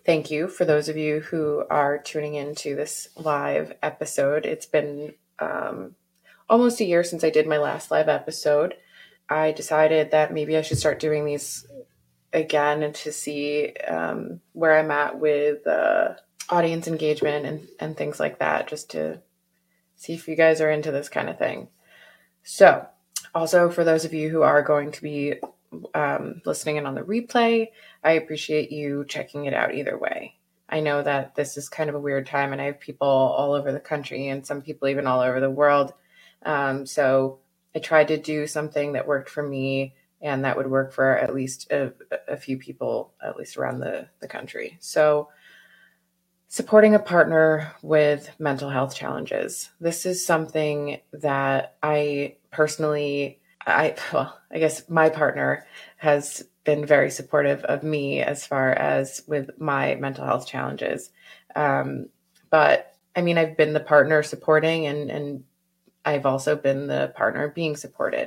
thank you for those of you who are tuning into this live episode. It's been almost a year since I did my last live episode. I decided that maybe I should start doing these again and to see where I'm at with audience engagement and things like that, just to see if you guys are into this kind of thing. So, also for those of you who are going to be listening in on the replay, I appreciate you checking it out either way. I know that this is kind of a weird time, and I have people all over the country and some people even all over the world. So I tried to do something that worked for me and that would work for at least a few people, at least around the country. So supporting a partner with mental health challenges. This is something that I personally, I guess my partner has been very supportive of me as far as with my mental health challenges. But I mean, I've been the partner supporting and I've also been the partner being supported.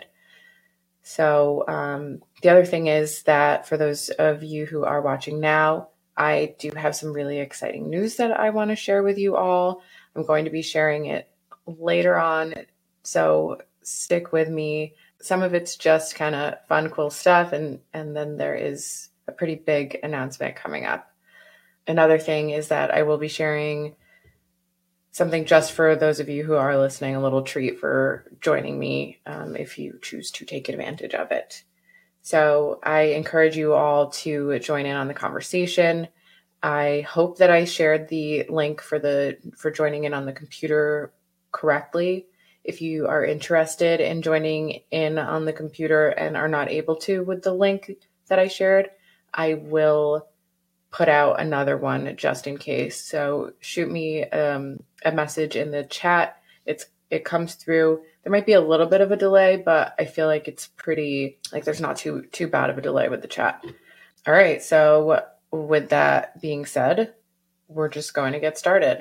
So the other thing is that for those of you who are watching now, I do have some really exciting news that I want to share with you all. I'm going to be sharing it later on, so stick with me. Some of it's just kind of fun, cool stuff, and then there is a pretty big announcement coming up. Another thing is that I will be sharing something just for those of you who are listening, a little treat for joining me if you choose to take advantage of it. So I encourage you all to join in on the conversation. I hope that I shared the link for joining in on the computer correctly. If you are interested in joining in on the computer and are not able to with the link that I shared, I will put out another one just in case. So shoot me a message in the chat. It comes through. There might be a little bit of a delay, but I feel like it's pretty, like there's not too bad of a delay with the chat. All right. So with that being said, we're just going to get started.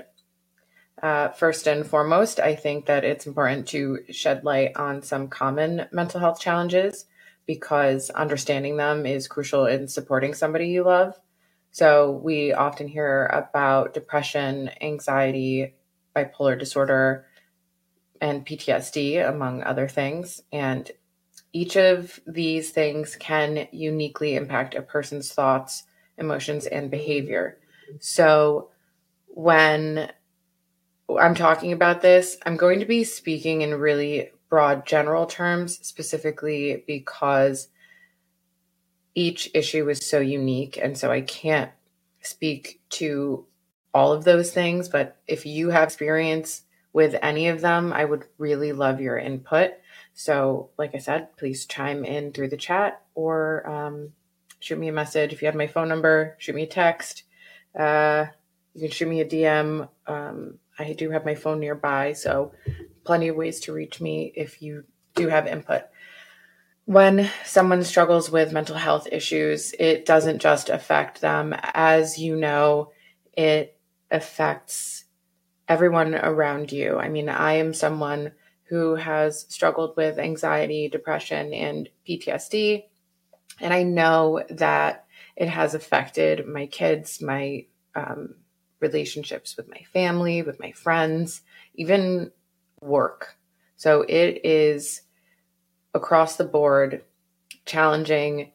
First and foremost, I think that it's important to shed light on some common mental health challenges because understanding them is crucial in supporting somebody you love. So we often hear about depression, anxiety, bipolar disorder, and PTSD, among other things. And each of these things can uniquely impact a person's thoughts, emotions, and behavior. So when I'm talking about this, I'm going to be speaking in really broad general terms, specifically because each issue is so unique. And so I can't speak to all of those things. But if you have experience with any of them, I would really love your input. So like I said, please chime in through the chat or shoot me a message. If you have my phone number, shoot me a text. You can shoot me a DM. I do have my phone nearby, so plenty of ways to reach me if you do have input. When someone struggles with mental health issues, it doesn't just affect them. As you know, it affects everyone around you. I mean, I am someone who has struggled with anxiety, depression, and PTSD. And I know that it has affected my kids, my relationships with my family, with my friends, even work. So it is across the board challenging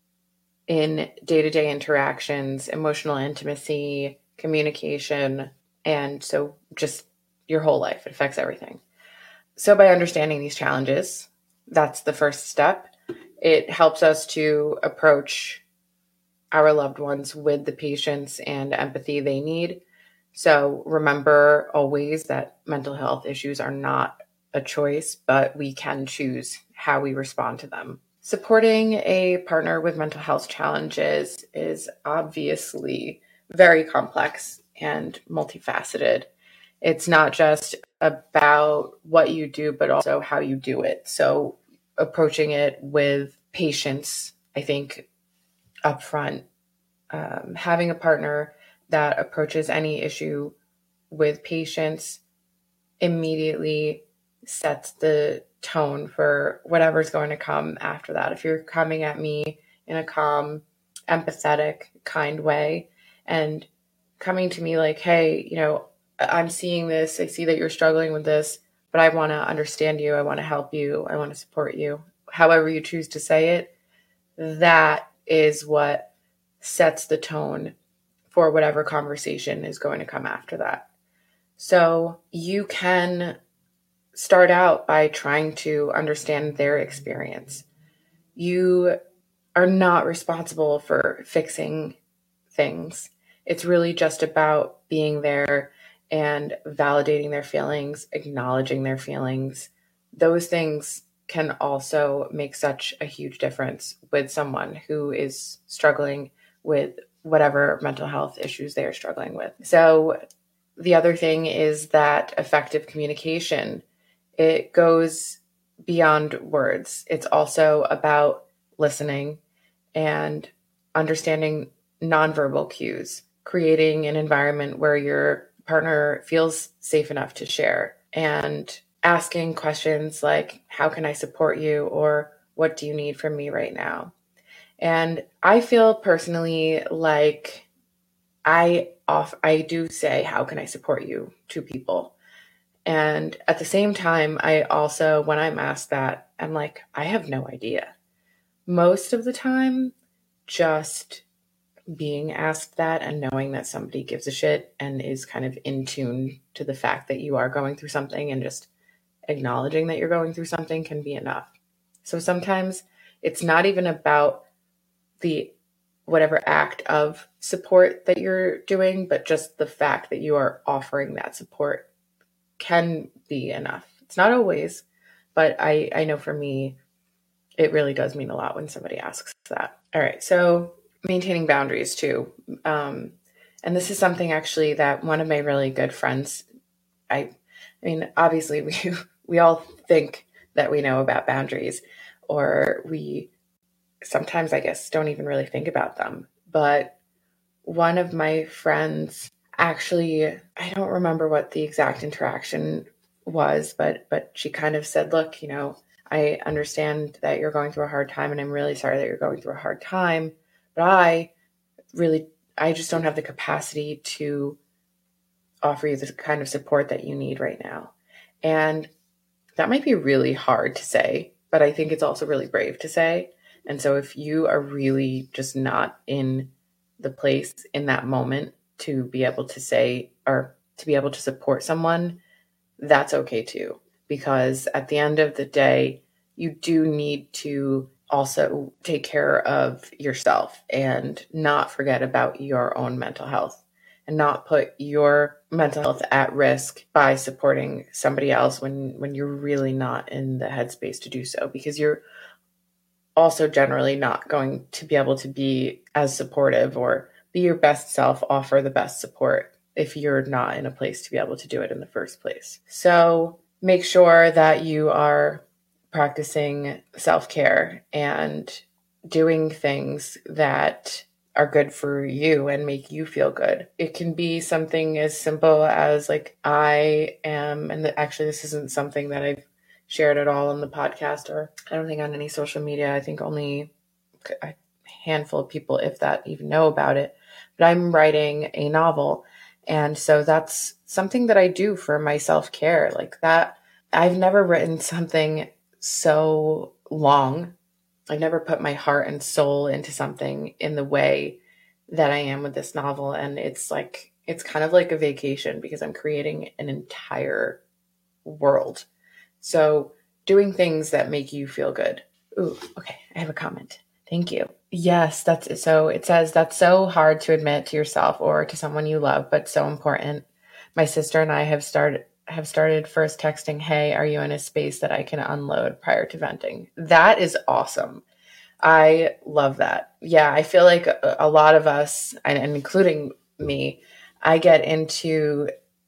in day-to-day interactions, emotional intimacy, communication, and so just your whole life. It affects everything. So by understanding these challenges, that's the first step. It helps us to approach our loved ones with the patience and empathy they need. So remember always that mental health issues are not a choice, but we can choose how we respond to them. Supporting a partner with mental health challenges is obviously very complex and multifaceted. It's not just about what you do, but also how you do it. So approaching it with patience, I think, upfront, having a partner that approaches any issue with patience immediately sets the tone for whatever's going to come after that. If you're coming at me in a calm, empathetic, kind way, and coming to me like, hey, I'm seeing this. I see that you're struggling with this, but I want to understand you. I want to help you. I want to support you. However you choose to say it, that is what sets the tone for whatever conversation is going to come after that. So you can start out by trying to understand their experience. You are not responsible for fixing things. It's really just about being there and validating their feelings, acknowledging their feelings. Those things can also make such a huge difference with someone who is struggling with whatever mental health issues they're struggling with. So the other thing is that effective communication, it goes beyond words. It's also about listening and understanding nonverbal cues, creating an environment where your partner feels safe enough to share, and asking questions like, how can I support you? Or what do you need from me right now? And I feel personally like I do say, how can I support you to people? And at the same time, I also, when I'm asked that, I'm like, I have no idea. Most of the time, just being asked that and knowing that somebody gives a shit and is kind of in tune to the fact that you are going through something and just acknowledging that you're going through something can be enough. So sometimes it's not even about the whatever act of support that you're doing, but just the fact that you are offering that support can be enough. It's not always, but I know for me, it really does mean a lot when somebody asks that. All right, so maintaining boundaries too. And this is something actually that one of my really good friends, I mean, obviously we all think that we know about boundaries, or we sometimes, I guess, don't even really think about them. But one of my friends actually, I don't remember what the exact interaction was, but she kind of said, look, I understand that you're going through a hard time, and I'm really sorry that you're going through a hard time, but I just don't have the capacity to offer you the kind of support that you need right now. And that might be really hard to say, but I think it's also really brave to say. And so if you are really just not in the place in that moment to be able to say, or to be able to support someone, that's okay too. Because at the end of the day, you do need to also take care of yourself and not forget about your own mental health, and not put your mental health at risk by supporting somebody else when you're really not in the headspace to do so, because you're also generally not going to be able to be as supportive or be your best self, offer the best support if you're not in a place to be able to do it in the first place. So make sure that you are practicing self-care and doing things that are good for you and make you feel good. It can be something as simple as like, I am, and actually this isn't something that I've shared at all on the podcast, or I don't think on any social media. I think only a handful of people, if that, even know about it. But I'm writing a novel. And so that's something that I do for my self-care. Like that, I've never written something so long. I've never put my heart and soul into something in the way that I am with this novel. And it's kind of like a vacation, because I'm creating an entire world. So doing things that make you feel good. Ooh, okay. I have a comment. Thank you. Yes, that's so. It says that's so hard to admit to yourself or to someone you love, but so important. My sister and I have started first texting, "Hey, are you in a space that I can unload prior to venting?" That is awesome. I love that. Yeah, I feel like a lot of us, and including me, I get into,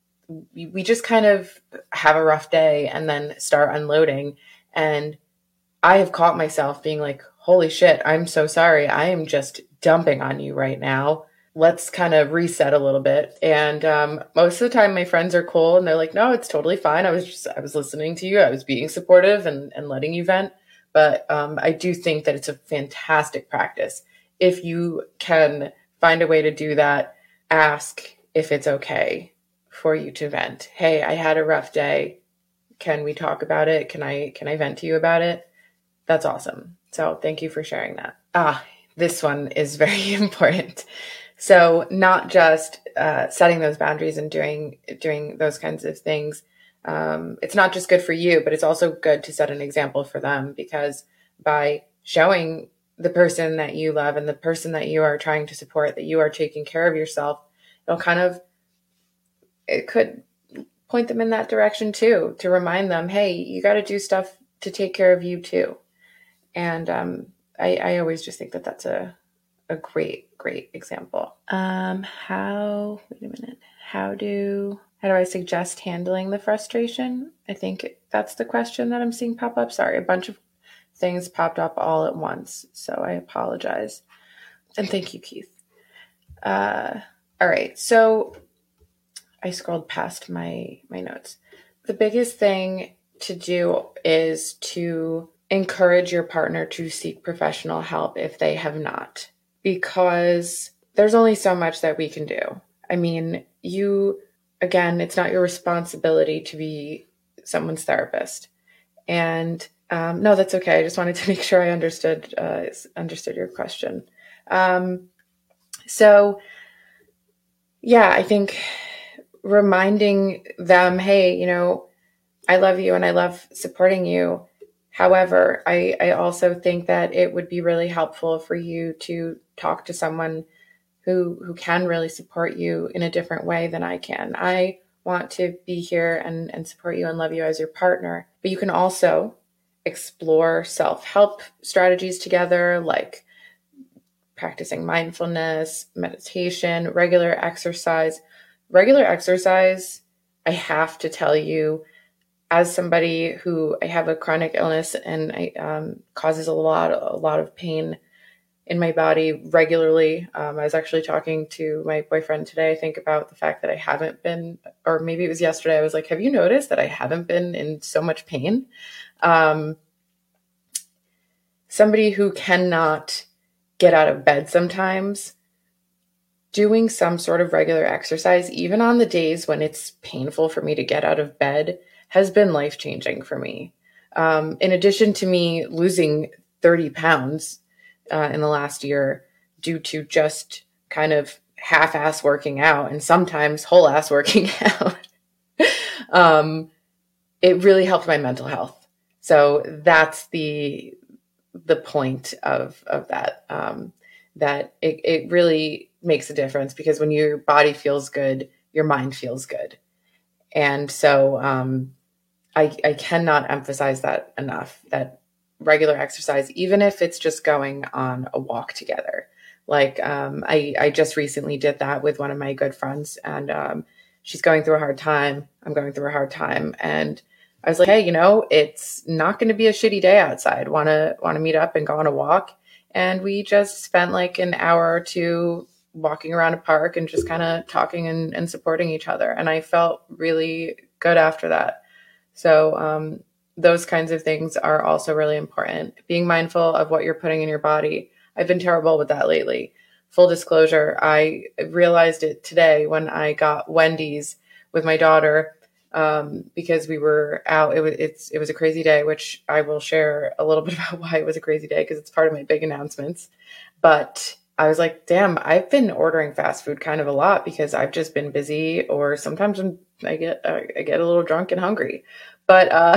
we just kind of have a rough day and then start unloading. And I have caught myself being like, holy shit, I'm so sorry. I am just dumping on you right now. Let's kind of reset a little bit. And most of the time my friends are cool and they're like, no, it's totally fine. I was listening to you. I was being supportive and letting you vent. But I do think that it's a fantastic practice if you can find a way to do that ask if it's okay for you to vent. Hey, I had a rough day. Can we talk about it? Can I vent to you about it? That's awesome. So thank you for sharing that. This one is very important. So not just setting those boundaries and doing those kinds of things. It's not just good for you, but it's also good to set an example for them, because by showing the person that you love and the person that you are trying to support that you are taking care of yourself, it could point them in that direction too, to remind them, hey, you got to do stuff to take care of you too. And I always just think that that's a great example. How do I suggest handling the frustration? I think that's the question that I'm seeing pop up. Sorry, a bunch of things popped up all at once, so I apologize. And thank you, Keith. All right, so I scrolled past my notes. The biggest thing to do is to encourage your partner to seek professional help if they have not, because there's only so much that we can do. I mean, again, it's not your responsibility to be someone's therapist. And no, that's okay. I just wanted to make sure I understood your question. So yeah, I think reminding them, hey, I love you and I love supporting you. However, I also think that it would be really helpful for you to talk to someone who can really support you in a different way than I can. I want to be here and support you and love you as your partner, but you can also explore self-help strategies together, like practicing mindfulness, meditation, regular exercise. Regular exercise, I have to tell you, as somebody who I have a chronic illness and I causes a lot of pain in my body regularly. I was actually talking to my boyfriend today, I think, about the fact that I haven't been, or maybe it was yesterday, I was like, have you noticed that I haven't been in so much pain? Somebody who cannot get out of bed sometimes, doing some sort of regular exercise, even on the days when it's painful for me to get out of bed, has been life-changing for me. In addition to me losing 30 pounds in the last year due to just kind of half-ass working out and sometimes whole-ass working out, it really helped my mental health. So that's the point of that, that it really makes a difference, because when your body feels good, your mind feels good. And so I cannot emphasize that enough, that regular exercise, even if it's just going on a walk together. Like I just recently did that with one of my good friends, and she's going through a hard time. I'm going through a hard time. And I was like, hey, it's not going to be a shitty day outside. Want to meet up and go on a walk? And we just spent like an hour or two walking around a park and just kind of talking and supporting each other. And I felt really good after that. So those kinds of things are also really important. Being mindful of what you're putting in your body. I've been terrible with that lately. Full disclosure, I realized it today when I got Wendy's with my daughter, because we were out. It was a crazy day, which I will share a little bit about why it was a crazy day, because it's part of my big announcements. But I was like, damn, I've been ordering fast food kind of a lot because I've just been busy, or sometimes I get a little drunk and hungry. But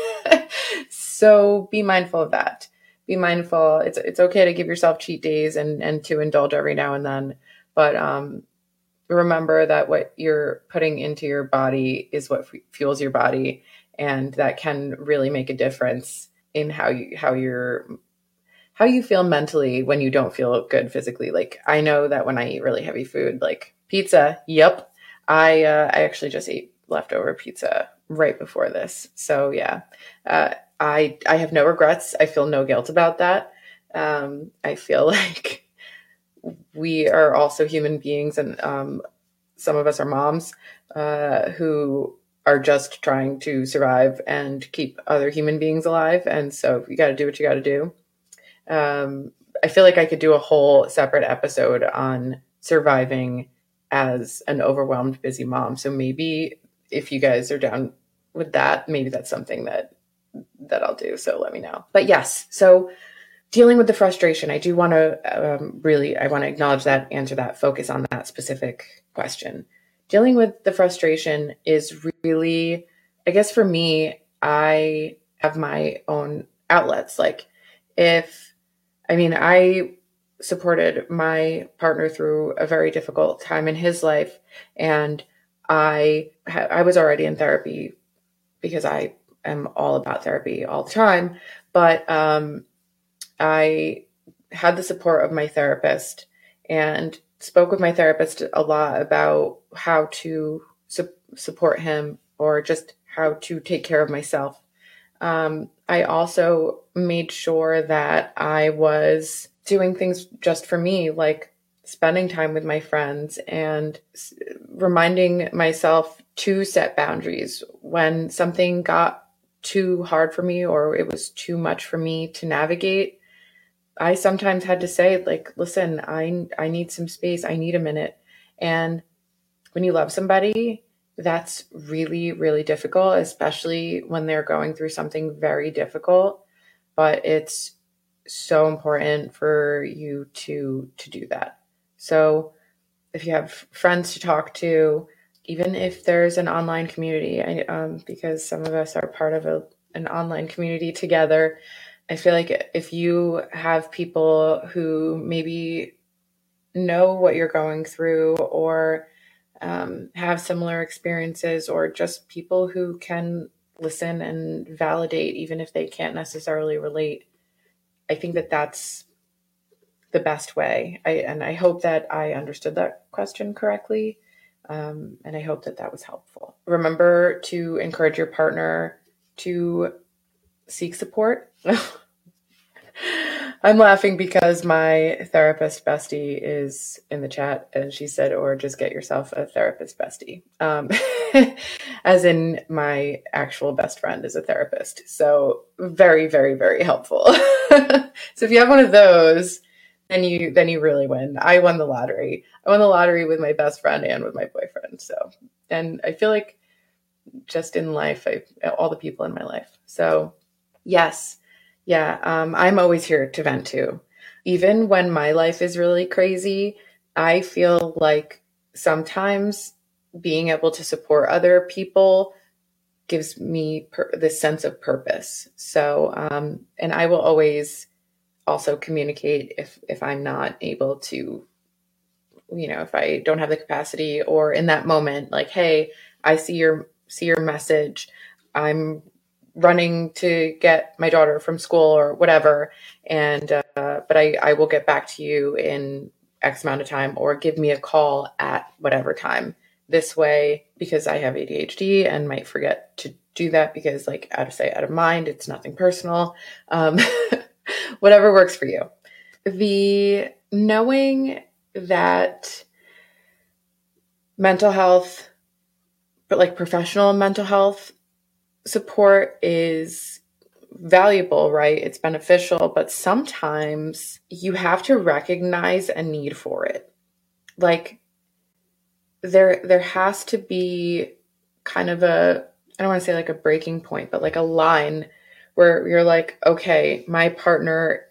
so be mindful of that. Be mindful. It's okay to give yourself cheat days and to indulge every now and then. But remember that what you're putting into your body is what fuels your body, and that can really make a difference in how you feel mentally when you don't feel good physically. Like, I know that when I eat really heavy food, like pizza, yep. I actually just ate leftover pizza right before this. So yeah, I have no regrets. I feel no guilt about that. I feel like we are also human beings, and some of us are moms who are just trying to survive and keep other human beings alive. And so you got to do what you got to do. I feel like I could do a whole separate episode on surviving as an overwhelmed, busy mom. So maybe if you guys are down with that, maybe that's something that I'll do. So let me know. But yes, so dealing with the frustration, I do want to I want to acknowledge that, answer that, focus on that specific question. Dealing with the frustration is really, I guess for me, I have my own outlets. Like I supported my partner through a very difficult time in his life, and I was already in therapy because I am all about therapy all the time. But I had the support of my therapist and spoke with my therapist a lot about how to support him, or just how to take care of myself. I also made sure that I was doing things just for me, like spending time with my friends and reminding myself to set boundaries when something got too hard for me or it was too much for me to navigate. I sometimes had to say, like, listen, I need some space. I need a minute. And when you love somebody, that's really, really difficult, especially when they're going through something very difficult. But it's so important for you to do that. So if you have friends to talk to, even if there's an online community, because some of us are part of an online community together, I feel like if you have people who maybe know what you're going through, or have similar experiences, or just people who can listen and validate, even if they can't necessarily relate, I think that that's the best way. I hope that I understood that question correctly. And I hope that that was helpful. Remember to encourage your partner to seek support. I'm laughing because my therapist bestie is in the chat, and she said, or just get yourself a therapist bestie. As in, my actual best friend is a therapist. So very, very, very helpful. So if you have one of those, then you really win. I won the lottery. I won the lottery with my best friend and with my boyfriend. So, and I feel like just in life, all the people in my life. So yes. Yeah, I'm always here to vent too. Even when my life is really crazy, I feel like sometimes being able to support other people gives me this sense of purpose. So, and I will always also communicate if I'm not able to, if I don't have the capacity, or in that moment, like, hey, I see your message. I'm running to get my daughter from school or whatever. And, but I will get back to you in X amount of time, or give me a call at whatever time. This way, because I have ADHD and might forget to do that, because like out of sight, out of mind, it's nothing personal. Whatever works for you. The knowing that mental health, but like professional mental health support is valuable, right? It's beneficial, but sometimes you have to recognize a need for it. Like there has to be kind of I don't want to say like a breaking point, but like a line where you're like, okay, my partner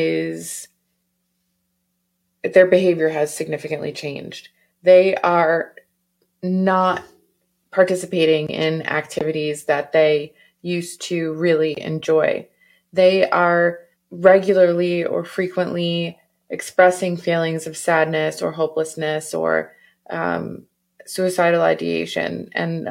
their behavior has significantly changed. They are not participating in activities that they used to really enjoy. They are regularly or frequently expressing feelings of sadness or hopelessness, or suicidal ideation. And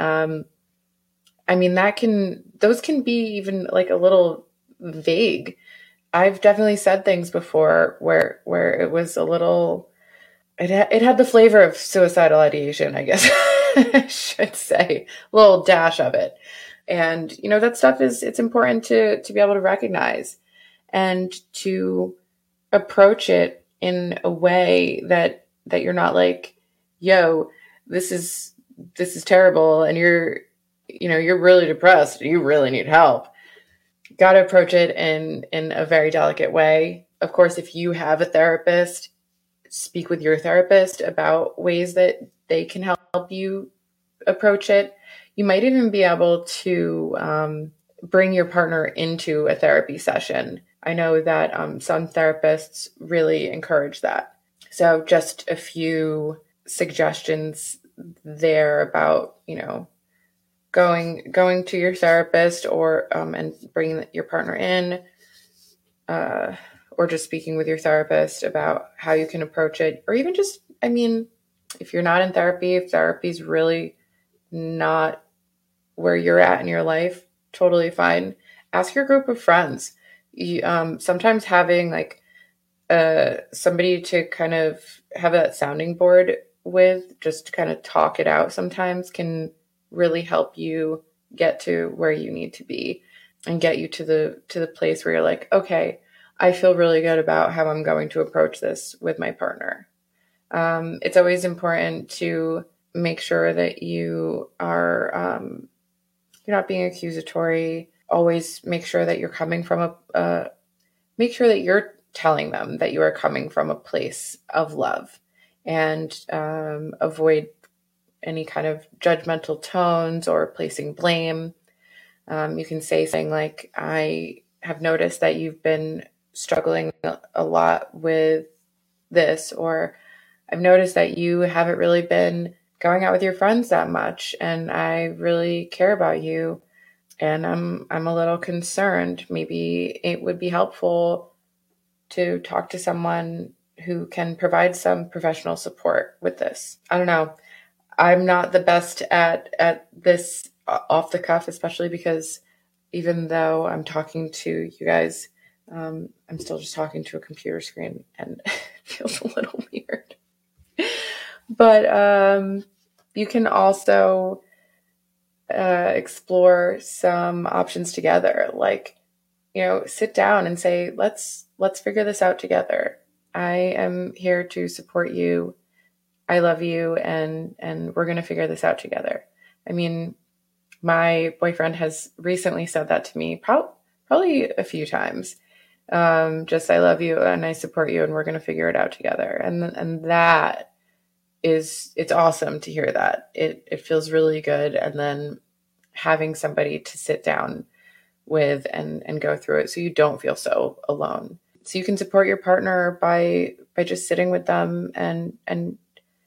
those can be even like a little vague. I've definitely said things before where it was a little, it had the flavor of suicidal ideation, I guess. I should say, a little dash of it. And, that stuff it's important to be able to recognize and to approach it in a way that you're not like, yo, this is terrible. And you're really depressed. You really need help. Got to approach it in a very delicate way. Of course, if you have a therapist, speak with your therapist about ways that they can help you approach it. You might even be able to bring your partner into a therapy session. I know that some therapists really encourage that. So just a few suggestions there about, going to your therapist or and bringing your partner in, or just speaking with your therapist about how you can approach it, or even just, if you're not in therapy, if therapy's really not where you're at in your life, totally fine. Ask your group of friends. Sometimes having like somebody to kind of have that sounding board with, just to kind of talk it out, sometimes can really help you get to where you need to be and get you to the place where you're like, okay, I feel really good about how I'm going to approach this with my partner. It's always important to make sure that you are you're not being accusatory. Always make sure that you're coming from make sure that you're telling them that you are coming from a place of love, and avoid any kind of judgmental tones or placing blame. You can say something like, I have noticed that you've been struggling a lot with this, or I've noticed that you haven't really been going out with your friends that much, and I really care about you, and I'm a little concerned. Maybe it would be helpful to talk to someone who can provide some professional support with this. I don't know. I'm not the best at this off the cuff, especially because even though I'm talking to you guys, I'm still just talking to a computer screen, and it feels a little weird. But you can also explore some options together, like, sit down and say, let's figure this out together. I am here to support you. I love you, and we're going to figure this out together. My boyfriend has recently said that to me probably a few times. Just, I love you and I support you, and we're going to figure it out together. And that it's awesome to hear that. It feels really good. And then having somebody to sit down with and go through it, so you don't feel so alone. So you can support your partner by just sitting with them and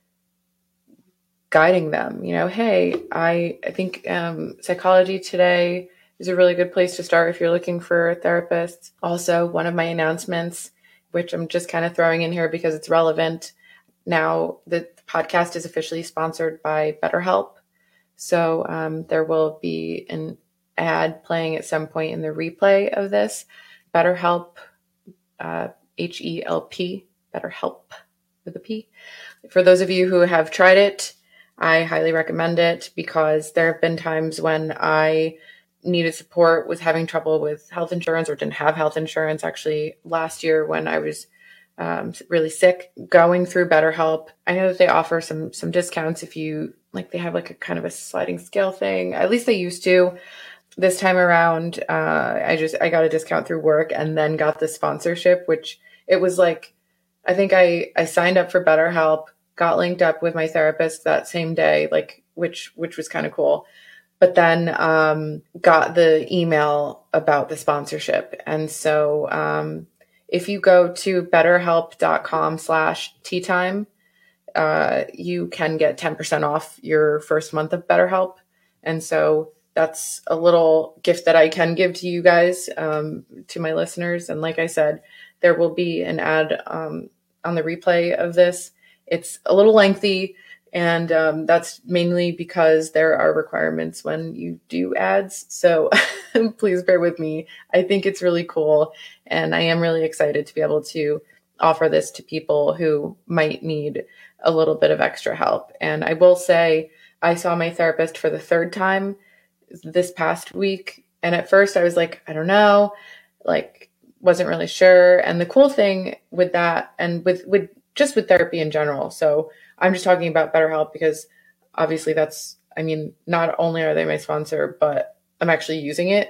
guiding them. Hey, I think Psychology Today is a really good place to start if you're looking for a therapist. Also, one of my announcements, which I'm just kind of throwing in here because it's relevant now, the podcast is officially sponsored by BetterHelp. So there will be an ad playing at some point in the replay of this. BetterHelp, HELP, BetterHelp with a P. For those of you who have tried it, I highly recommend it, because there have been times when I needed support with having trouble with health insurance, or didn't have health insurance. Actually, last year when I was really sick, going through BetterHelp, I know that they offer some discounts if you they have a kind of a sliding scale thing. At least they used to. This time around, I got a discount through work and then got the sponsorship, which it was I think I signed up for BetterHelp, got linked up with my therapist that same day, which was kind of cool. But then got the email about the sponsorship. And so if you go to betterhelp.com/teatime, you can get 10% off your first month of BetterHelp. And so that's a little gift that I can give to you guys, to my listeners. And like I said, there will be an ad on the replay of this. It's a little lengthy, and that's mainly because there are requirements when you do ads. So please bear with me. I think it's really cool, and I am really excited to be able to offer this to people who might need a little bit of extra help. And I will say, I saw my therapist for the third time this past week. And at first I was like, I don't know, wasn't really sure. And the cool thing with that, and with therapy in general, so I'm just talking about BetterHelp because obviously not only are they my sponsor, but I'm actually using it.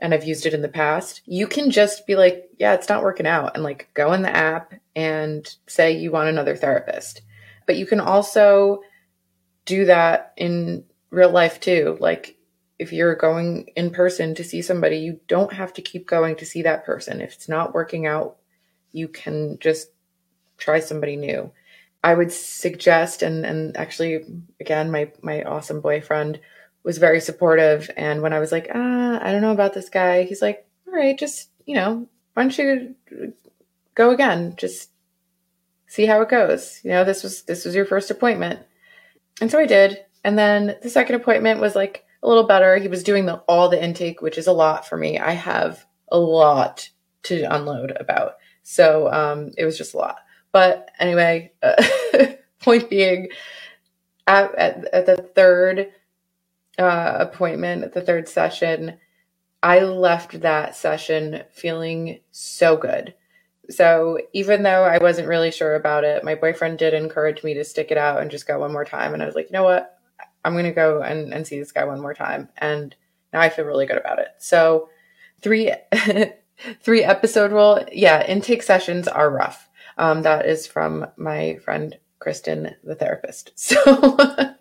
and I've used it in the past, you can just be like, yeah, it's not working out, and like go in the app and say you want another therapist. But you can also do that in real life too. Like if you're going in person to see somebody, you don't have to keep going to see that person. If it's not working out, you can just try somebody new. I would suggest, and actually, again, my awesome boyfriend was very supportive. And when I was like, I don't know about this guy, he's like, all right, just, why don't you go again? Just see how it goes. This was your first appointment. And so I did. And then the second appointment was like a little better. He was doing all the intake, which is a lot for me. I have a lot to unload about. So it was just a lot. But anyway, point being, at the third appointment, at the third session, I left that session feeling so good. So even though I wasn't really sure about it, my boyfriend did encourage me to stick it out and just go one more time. And I was like, you know what? I'm going to go and see this guy one more time. And now I feel really good about it. So 3 episode rule. Yeah, intake sessions are rough. That is from my friend Kristen, the therapist. So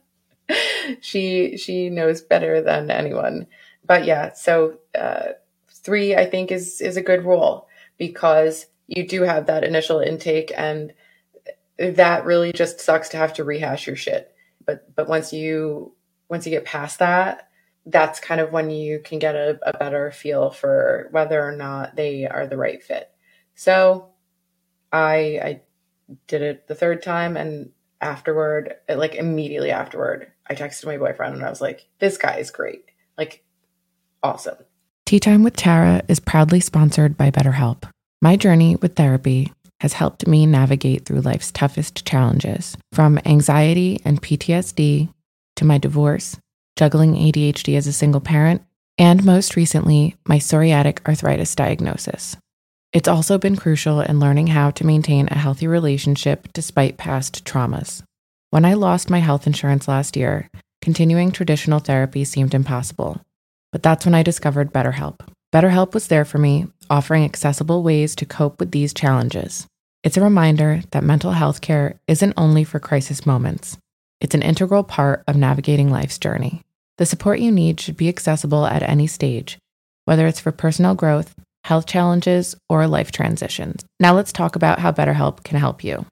she knows better than anyone. But yeah, so 3 I think is a good rule, because you do have that initial intake, and that really just sucks to have to rehash your shit. But once you get past that, that's kind of when you can get a better feel for whether or not they are the right fit. So I did it the third time, and afterward, like immediately afterward, I texted my boyfriend and I was like, this guy is great. Like, awesome. Tea Time with Tara is proudly sponsored by BetterHelp. My journey with therapy has helped me navigate through life's toughest challenges, from anxiety and PTSD to my divorce, juggling ADHD as a single parent, and most recently, my psoriatic arthritis diagnosis. It's also been crucial in learning how to maintain a healthy relationship despite past traumas. When I lost my health insurance last year, continuing traditional therapy seemed impossible. But that's when I discovered BetterHelp. BetterHelp was there for me, offering accessible ways to cope with these challenges. It's a reminder that mental health care isn't only for crisis moments. It's an integral part of navigating life's journey. The support you need should be accessible at any stage, whether it's for personal growth, health challenges, or life transitions. Now let's talk about how BetterHelp can help you.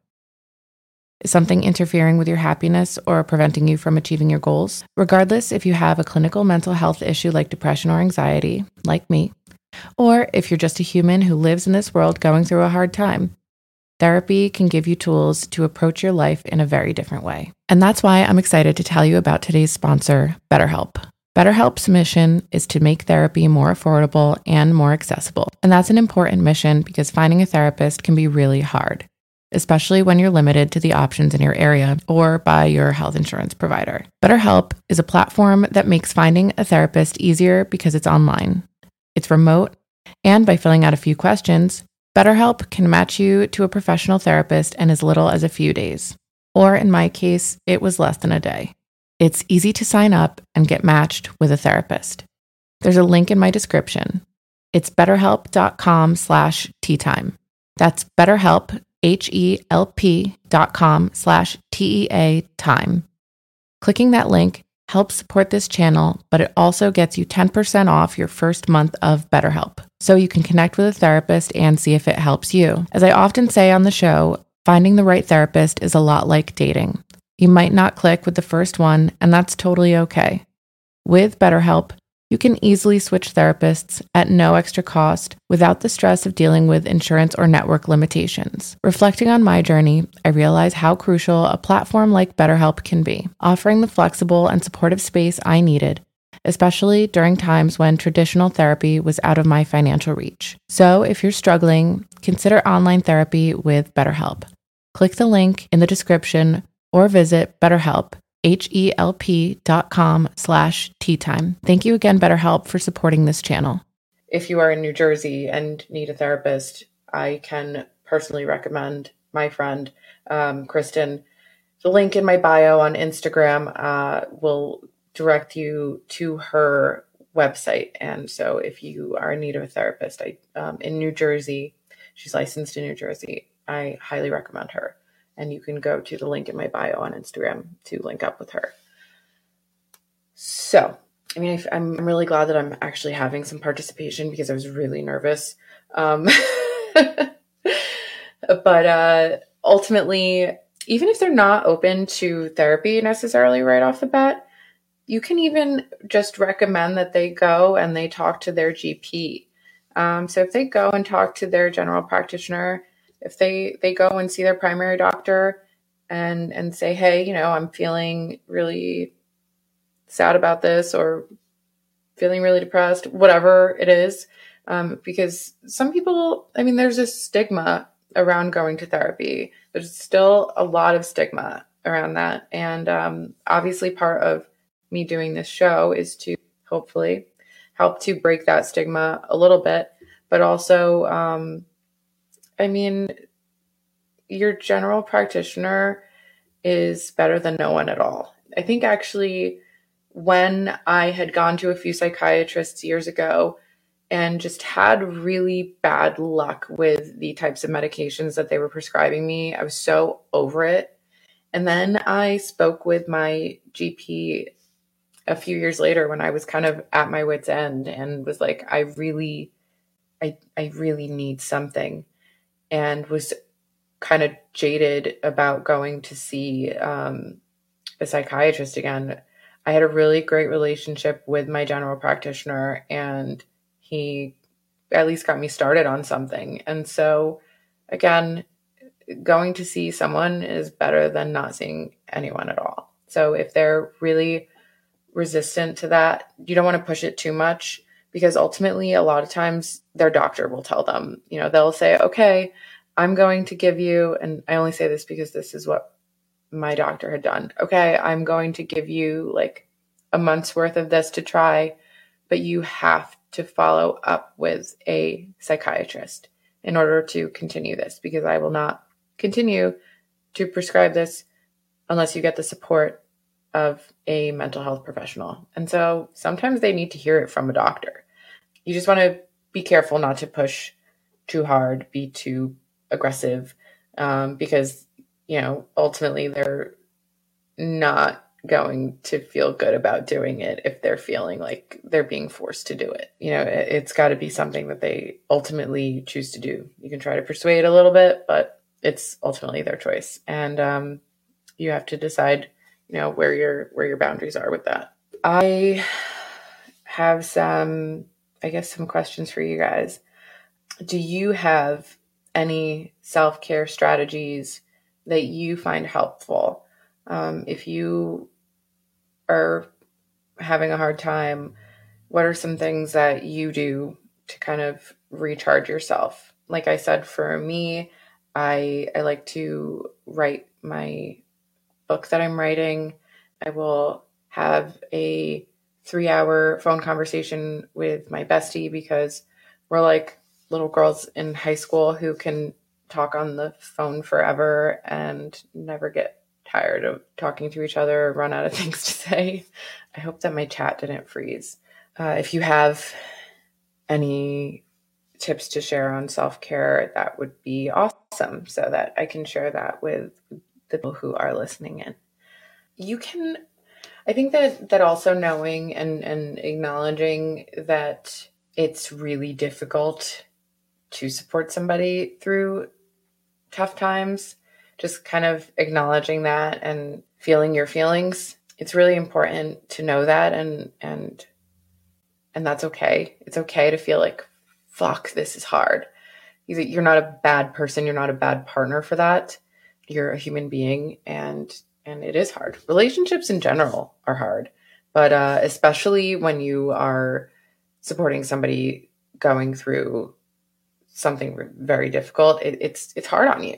Is something interfering with your happiness or preventing you from achieving your goals? Regardless if you have a clinical mental health issue like depression or anxiety, like me, or if you're just a human who lives in this world going through a hard time, therapy can give you tools to approach your life in a very different way. And that's why I'm excited to tell you about today's sponsor, BetterHelp. BetterHelp's mission is to make therapy more affordable and more accessible. And that's an important mission because finding a therapist can be really hard, especially when you're limited to the options in your area or by your health insurance provider. BetterHelp is a platform that makes finding a therapist easier because it's online, it's remote, and by filling out a few questions, BetterHelp can match you to a professional therapist in as little as a few days. Or in my case, it was less than a day. It's easy to sign up and get matched with a therapist. There's a link in my description. It's betterhelp.com/teatime. That's BetterHelp, HELP.com/TEA time. Clicking that link helps support this channel, but it also gets you 10% off your first month of BetterHelp, so you can connect with a therapist and see if it helps you. As I often say on the show, finding the right therapist is a lot like dating. You might not click with the first one, and that's totally okay. With BetterHelp, you can easily switch therapists at no extra cost without the stress of dealing with insurance or network limitations. Reflecting on my journey, I realize how crucial a platform like BetterHelp can be, offering the flexible and supportive space I needed, especially during times when traditional therapy was out of my financial reach. So if you're struggling, consider online therapy with BetterHelp. Click the link in the description or visit BetterHelp, HELP.com/teatime. Thank you again, BetterHelp, for supporting this channel. If you are in New Jersey and need a therapist, I can personally recommend my friend, Kristen. The link in my bio on Instagram will direct you to her website. And so if you are in need of a therapist, in New Jersey, she's licensed in New Jersey, I highly recommend her. And you can go to the link in my bio on Instagram to link up with her. So, I mean, I'm really glad that I'm actually having some participation because I was really nervous. But ultimately, even if they're not open to therapy necessarily right off the bat, you can even just recommend that they go and they talk to their GP. So if they go and talk to their general practitioner, if they go and see their primary doctor and say, hey, I'm feeling really sad about this or feeling really depressed, whatever it is, because some people, I mean, there's a stigma around going to therapy. There's still a lot of stigma around that. And obviously part of me doing this show is to hopefully help to break that stigma a little bit, but also, I mean, your general practitioner is better than no one at all. I think actually when I had gone to a few psychiatrists years ago and just had really bad luck with the types of medications that they were prescribing me, I was so over it. And then I spoke with my GP a few years later when I was kind of at my wit's end and was like, I really need something, and was kind of jaded about going to see a psychiatrist again. I had a really great relationship with my general practitioner, and he at least got me started on something. And so again, going to see someone is better than not seeing anyone at all. So if they're really resistant to that, you don't want to push it too much, because ultimately a lot of times their doctor will tell them, they'll say, okay, I'm going to give you, and I only say this because this is what my doctor had done. Okay, I'm going to give you like a month's worth of this to try, but you have to follow up with a psychiatrist in order to continue this, because I will not continue to prescribe this unless you get the support of a mental health professional. And so sometimes they need to hear it from a doctor. You just want to be careful not to push too hard, be too aggressive, because, ultimately they're not going to feel good about doing it if they're feeling like they're being forced to do it. It's got to be something that they ultimately choose to do. You can try to persuade a little bit, but it's ultimately their choice. And you have to decide, where your boundaries are with that. I have some questions for you guys. Do you have any self-care strategies that you find helpful? If you are having a hard time, what are some things that you do to kind of recharge yourself? Like I said, for me, I like to write my book that I'm writing. I will have a 3-hour phone conversation with my bestie, because we're like little girls in high school who can talk on the phone forever and never get tired of talking to each other or run out of things to say. I hope that my chat didn't freeze. If you have any tips to share on self-care, that would be awesome, so that I can share that with the people who are listening in. I think that also knowing and acknowledging that it's really difficult to support somebody through tough times, just kind of acknowledging that and feeling your feelings. It's really important to know that, and that's okay. It's okay to feel like, fuck, this is hard. You're not a bad person. You're not a bad partner for that. You're a human being, and it is hard. Relationships in general are hard, but especially when you are supporting somebody going through something very difficult, it's hard on you.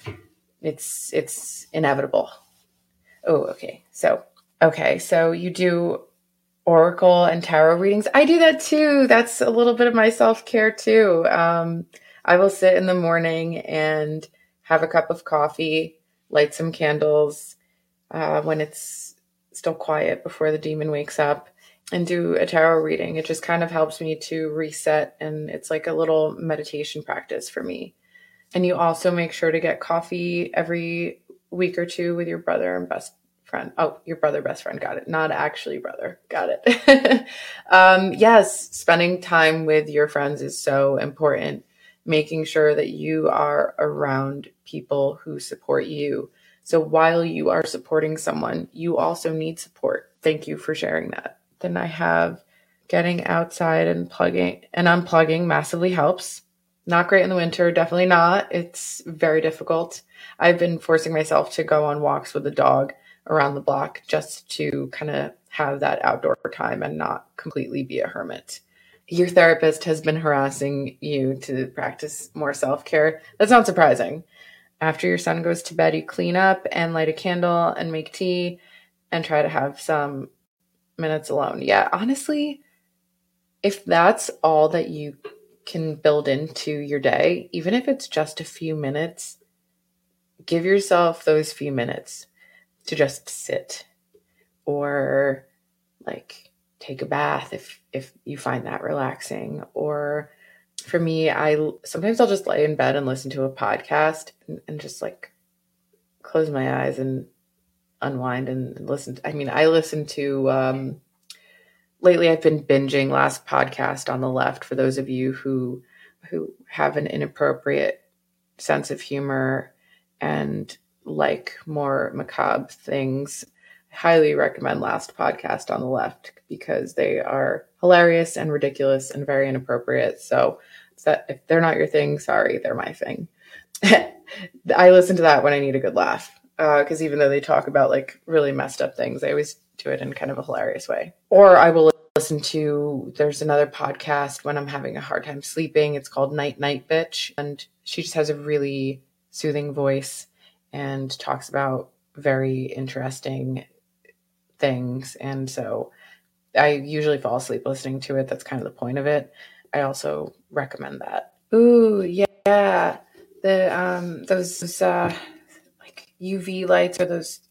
It's inevitable. Oh, okay. So you do oracle and tarot readings. I do that too. That's a little bit of my self-care too. I will sit in the morning and have a cup of coffee, light some candles when it's still quiet before the demon wakes up, and do a tarot reading. It just kind of helps me to reset, and it's like a little meditation practice for me. And you also make sure to get coffee every week or two with your brother and best friend. Oh, your brother, best friend. Got it. Not actually brother. Got it. Yes, spending time with your friends is so important. Making sure that you are around people who support you. So while you are supporting someone, you also need support. Thank you for sharing that. Then I have getting outside and unplugging massively helps. Not great in the winter, definitely not. It's very difficult. I've been forcing myself to go on walks with the dog around the block just to kind of have that outdoor time and not completely be a hermit. Your therapist has been harassing you to practice more self-care. That's not surprising. After your son goes to bed, you clean up and light a candle and make tea and try to have some minutes alone. Yeah, honestly, if that's all that you can build into your day, even if it's just a few minutes, give yourself those few minutes to just sit or like take a bath if you find that relaxing. Or for me, sometimes I'll just lay in bed and listen to a podcast and just like close my eyes and unwind and listen. I listen to lately I've been binging Last Podcast on the Left, for those of you who have an inappropriate sense of humor and like more macabre things. I highly recommend Last Podcast on the Left because they are hilarious and ridiculous and very inappropriate. So if they're not your thing, sorry, they're my thing. I listen to that when I need a good laugh. Because even though they talk about like really messed up things, they always do it in kind of a hilarious way. Or I will listen to, there's another podcast when I'm having a hard time sleeping. It's called Night Night Bitch. And she just has a really soothing voice and talks about very interesting things. And so I usually fall asleep listening to it. That's kind of the point of it. I also recommend that. Ooh, yeah. Those like UV lights, or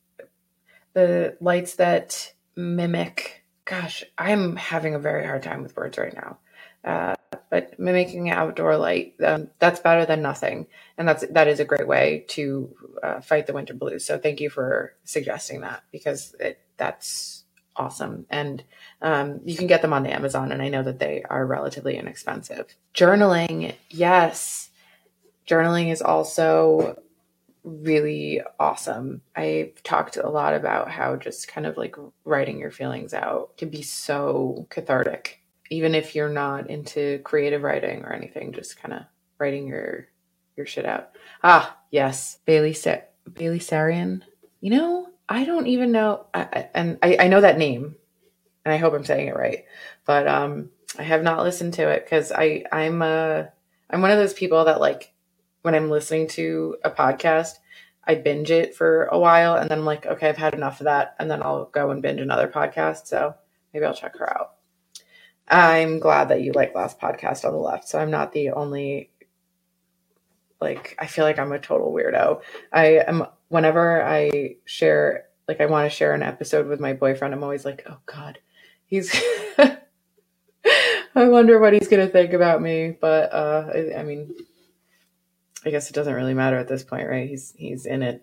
the lights that mimic, gosh, I'm having a very hard time with words right now. But mimicking outdoor light, that's better than nothing. And that is a great way to fight the winter blues. So thank you for suggesting that, because that's awesome. And you can get them on the Amazon, and I know that they are relatively inexpensive. Journaling, yes. Journaling is also really awesome. I've talked a lot about how just kind of like writing your feelings out can be so cathartic. Even if you're not into creative writing or anything, just kind of writing your shit out. Ah, yes. Bailey Sarian. I don't even know. I know that name, and I hope I'm saying it right, but I have not listened to it because I'm one of those people that, like, when I'm listening to a podcast, I binge it for a while and then I'm like, okay, I've had enough of that. And then I'll go and binge another podcast. So maybe I'll check her out. I'm glad that you like Last Podcast on the Left. So I'm not the only, like, I feel like I'm a total weirdo. Whenever I share, like, I want to share an episode with my boyfriend, I'm always like, oh God, I wonder what he's going to think about me. But, I guess it doesn't really matter at this point, right? He's in it.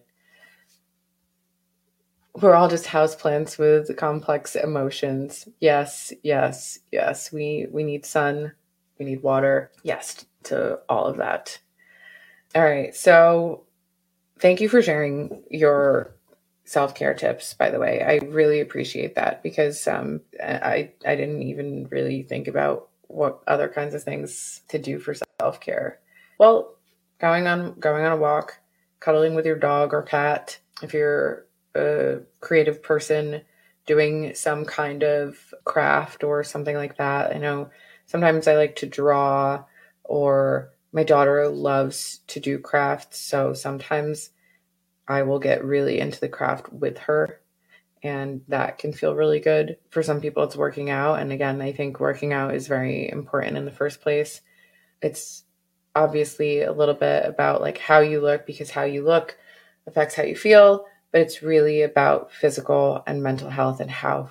We're all just houseplants with complex emotions. Yes. We need sun. We need water. Yes, to all of that. All right. So thank you for sharing your self-care tips, by the way. I really appreciate that, because I didn't even really think about what other kinds of things to do for self-care. Well, going on a walk, cuddling with your dog or cat, if you're a creative person, doing some kind of craft or something like that. I know sometimes I like to draw, or my daughter loves to do crafts, so sometimes I will get really into the craft with her, and that can feel really good. For some people, it's working out, and again, I think working out is very important in the first place. It's obviously a little bit about like how you look, because how you look affects how you feel, but it's really about physical and mental health and how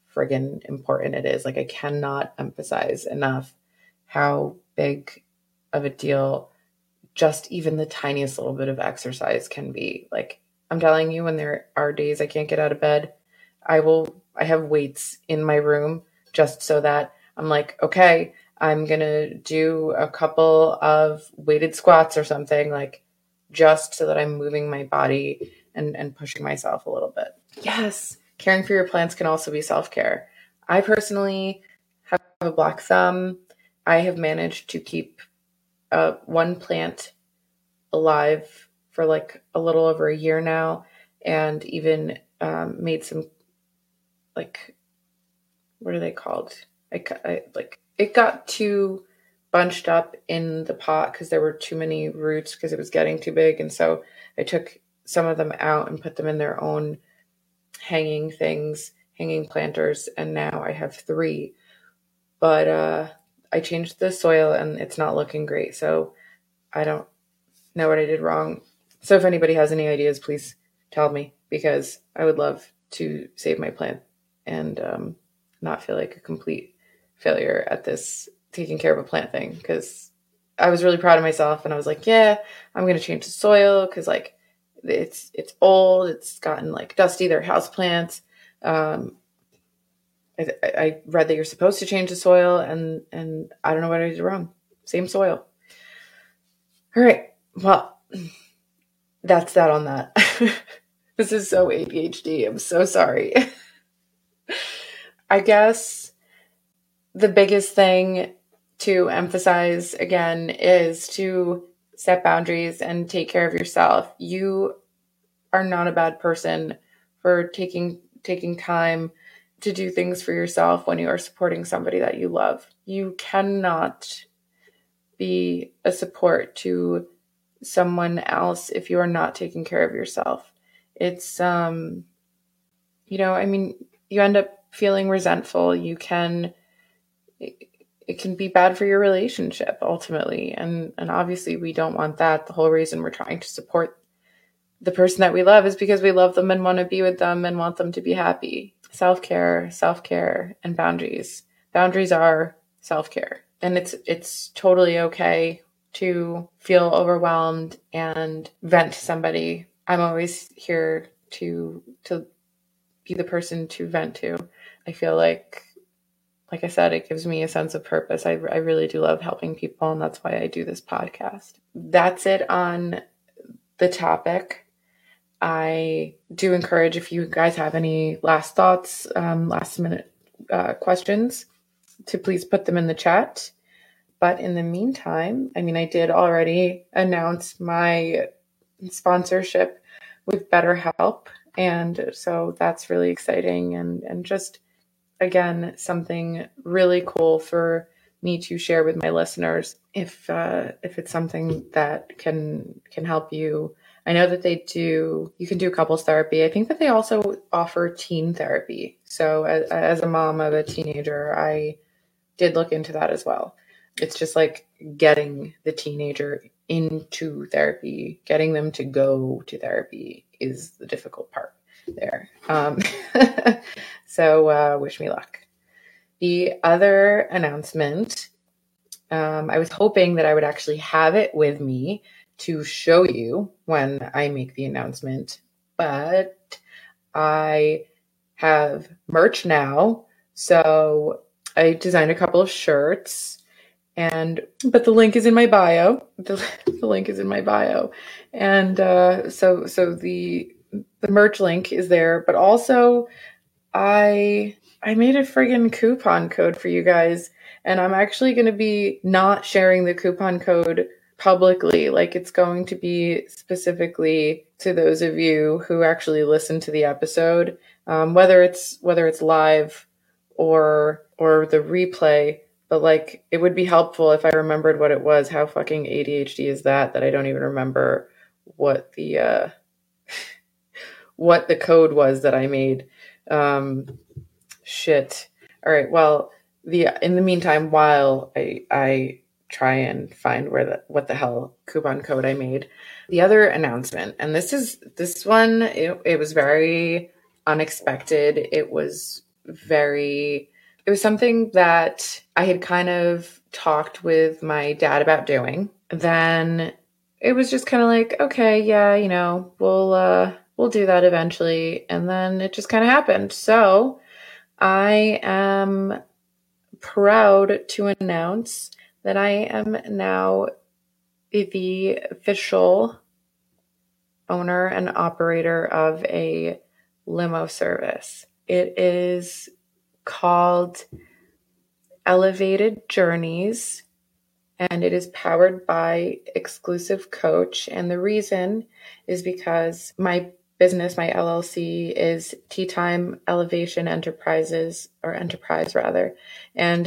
friggin' important it is. Like, I cannot emphasize enough how big of a deal just even the tiniest little bit of exercise can be. Like, I'm telling you, when there are days I can't get out of bed, I have weights in my room just so that I'm like, okay, I'm going to do a couple of weighted squats or something, like, just so that I'm moving my body and pushing myself a little bit. Yes, caring for your plants can also be self-care. I personally have a black thumb. I have managed to keep one plant alive for like a little over a year now, and even made some, like, what are they called? It got too bunched up in the pot because there were too many roots because it was getting too big, and so I took some of them out and put them in their own hanging planters, and now I have 3. But I changed the soil and it's not looking great, so I don't know what I did wrong. So if anybody has any ideas, please tell me, because I would love to save my plant and not feel like a complete failure at this taking care of a plant thing, because I was really proud of myself and I was like, yeah, I'm going to change the soil because, like, it's old, it's gotten like dusty, they're houseplants. I read that you're supposed to change the soil, and I don't know what I did wrong. Same soil. All right. Well, that's that on that. This is so ADHD. I'm so sorry. I guess the biggest thing to emphasize again is to set boundaries and take care of yourself. You are not a bad person for taking time to do things for yourself when you are supporting somebody that you love. You cannot be a support to someone else if you are not taking care of yourself. It's, you end up feeling resentful. It can be bad for your relationship ultimately. And obviously we don't want that. The whole reason we're trying to support the person that we love is because we love them and want to be with them and want them to be happy. Self-care, and boundaries. Boundaries are self-care. And it's totally okay to feel overwhelmed and vent to somebody. I'm always here to be the person to vent to. I feel like I said, it gives me a sense of purpose. I really do love helping people, and that's why I do this podcast. That's it on the topic. I do encourage, if you guys have any last thoughts, last minute questions, to please put them in the chat. But in the meantime, I did already announce my sponsorship with BetterHelp. And so that's really exciting and just, again, something really cool for me to share with my listeners. If it's something that can help you. I know that you can do couples therapy. I think that they also offer teen therapy. So as a mom of a teenager, I did look into that as well. It's just like getting the teenager into therapy, getting them to go to therapy is the difficult part there. So wish me luck. The other announcement, I was hoping that I would actually have it with me to show you when I make the announcement, but I have merch now. So I designed a couple of shirts, but the link is in my bio. The link is in my bio. And so the merch link is there, but also I made a friggin' coupon code for you guys, and I'm actually going to be not sharing the coupon code publicly. Like, it's going to be specifically to those of you who actually listen to the episode, whether it's live or the replay. But like, it would be helpful if I remembered what it was. How fucking ADHD is that I don't even remember what the code was that I made. Shit. All right. Well, in the meantime, while I try and find what the hell coupon code I made, the other announcement, and this one, it was very unexpected. It was it was something that I had kind of talked with my dad about doing. Then it was just kind of like, okay, yeah, we'll do that eventually. And then it just kind of happened. So I am proud to announce that I am now the official owner and operator of a limo service. It is called Elevated Journeys, and it is powered by Exclusive Coach. And the reason is because my business, my LLC, is Tea Time Elevation Enterprises, or Enterprise rather. And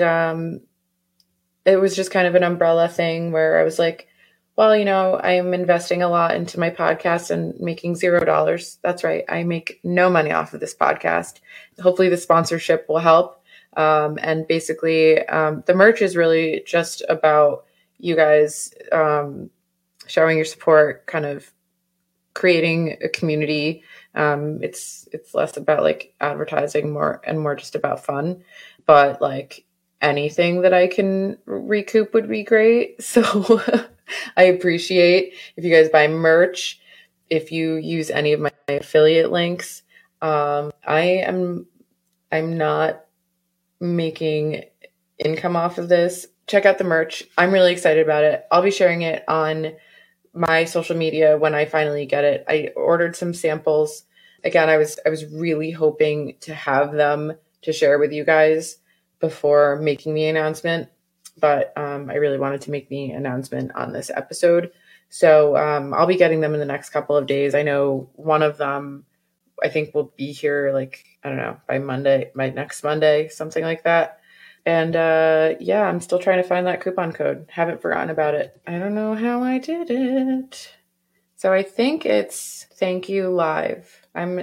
it was just kind of an umbrella thing where I was like, well, I am investing a lot into my podcast and making $0. That's right. I make no money off of this podcast. Hopefully the sponsorship will help. And basically, the merch is really just about you guys showing your support, kind of creating a community. It's less about like advertising, more just about fun. But like anything that I can recoup would be great. So I appreciate if you guys buy merch, if you use any of my affiliate links. I'm not making income off of this. Check out the merch. I'm really excited about it. I'll be sharing it on my social media when I finally get it. I ordered some samples. Again, I was really hoping to have them to share with you guys before making the announcement, but I really wanted to make the announcement on this episode. So I'll be getting them in the next couple of days. I know one of them, I think, will be here by next Monday, something like that. And I'm still trying to find that coupon code. Haven't forgotten about it. I don't know how I did it. So I think it's Thank You Live. I'm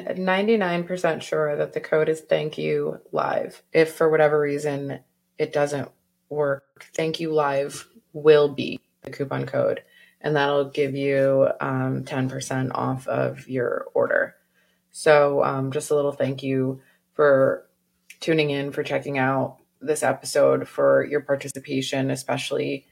99% sure that the code is Thank You Live. If for whatever reason it doesn't work, Thank You Live will be the coupon code. And that'll give you 10% off of your order. So just a little thank you for tuning in, for checking out this episode, for your participation especially.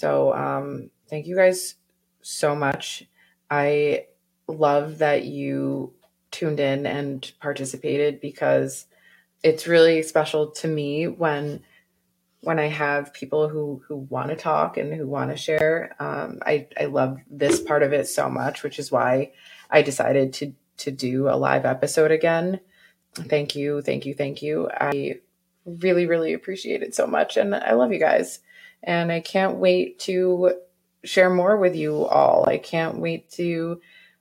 So thank you guys so much. I love that you tuned in and participated, because it's really special to me when I have people who want to talk and who want to share. I love this part of it so much, which is why I decided to do a live episode again. Thank you. I really, really appreciate it so much. And I love you guys. And I can't wait to share more with you all. I can't wait to,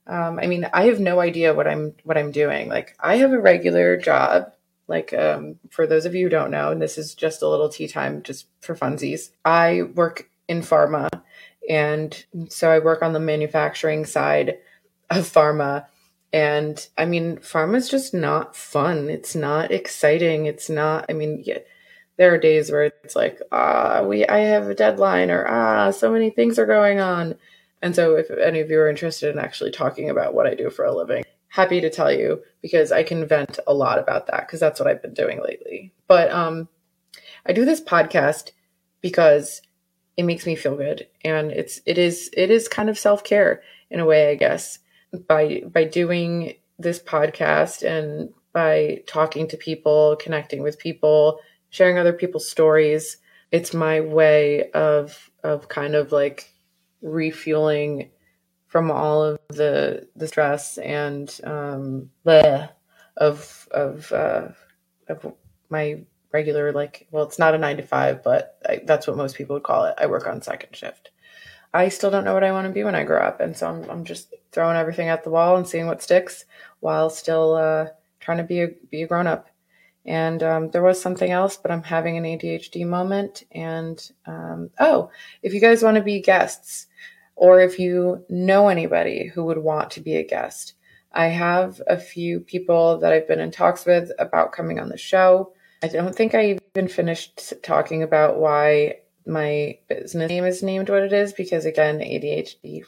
I have no idea what I'm doing. Like, I have a regular job. Like, for those of you who don't know, and this is just a little tea time, just for funsies, I work in pharma. And so I work on the manufacturing side of pharma. And pharma is just not fun. It's not exciting. It's not, there are days where it's like, I have a deadline, or so many things are going on. And so if any of you are interested in actually talking about what I do for a living, happy to tell you, because I can vent a lot about that, because that's what I've been doing lately. But I do this podcast because it makes me feel good. And it is kind of self-care in a way, I guess. By doing this podcast and by talking to people, connecting with people, sharing other people's stories, it's my way of kind of like refueling from all of the stress and of my regular, like, well, it's not a 9 to 5, but that's what most people would call it. I work on second shift. I still don't know what I want to be when I grow up. And so I'm just throwing everything at the wall and seeing what sticks, while still trying to be a grown up. And there was something else, but I'm having an ADHD moment. And if you guys want to be guests, or if you know anybody who would want to be a guest, I have a few people that I've been in talks with about coming on the show. I don't think I even finished talking about why my business name is named what it is, because again, ADHD.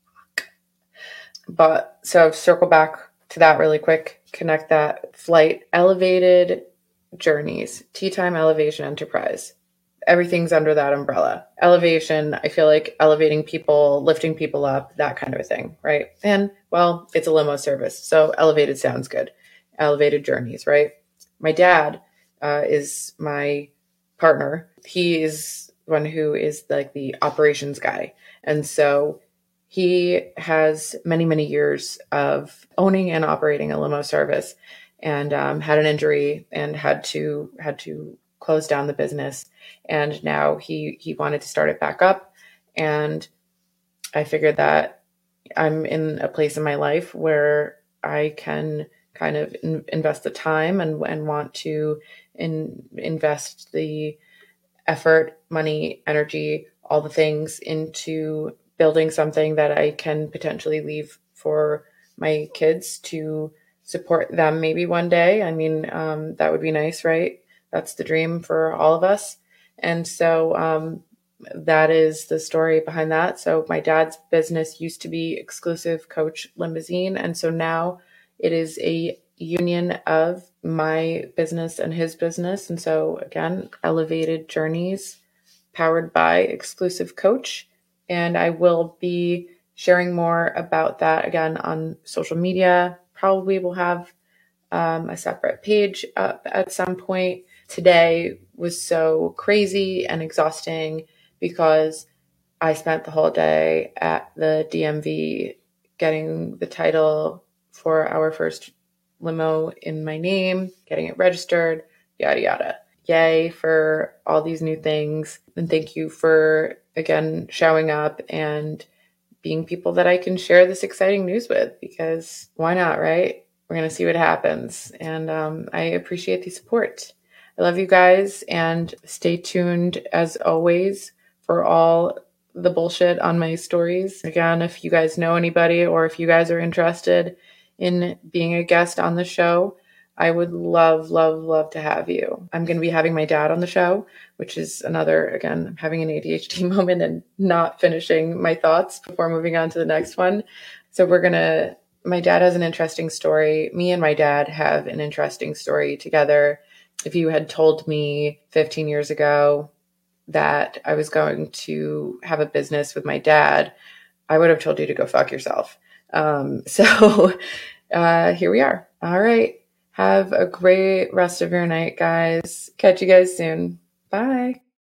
But so circle back to that really quick, connect that. Flight Elevated Journeys, Tea Time Elevation Enterprise. Everything's under that umbrella. Elevation, I feel like elevating people, lifting people up, that kind of a thing, right? And, well, it's a limo service, so elevated sounds good. Elevated Journeys, right? My dad is my partner. He is one who is like the operations guy. And so he has many, many years of owning and operating a limo service, and had an injury and had to close down the business. And now he wanted to start it back up. And I figured that I'm in a place in my life where I can kind of invest the time and want to invest the effort, money, energy, all the things into building something that I can potentially leave for my kids to support them maybe one day. I mean, that would be nice, right? That's the dream for all of us. And so that is the story behind that. So my dad's business used to be Exclusive Coach Limousine. And so now it is a union of my business and his business. And so again, Elevated Journeys, powered by Exclusive Coach. And I will be sharing more about that again on social media. Probably will have a separate page up at some point. Today was so crazy and exhausting because I spent the whole day at the DMV getting the title for our first limo in my name, getting it registered, yada, yada. Yay for all these new things. And thank you for, again, showing up and being people that I can share this exciting news with, because why not, right? We're going to see what happens. And I appreciate the support. I love you guys, and stay tuned as always for all the bullshit on my stories. Again, if you guys know anybody or if you guys are interested in being a guest on the show, I would love, love, love to have you. I'm going to be having my dad on the show, which is another, again, I'm having an ADHD moment and not finishing my thoughts before moving on to the next one. So my dad has an interesting story. Me and my dad have an interesting story together. If you had told me 15 years ago that I was going to have a business with my dad, I would have told you to go fuck yourself. So here we are. All right. Have a great rest of your night, guys. Catch you guys soon. Bye.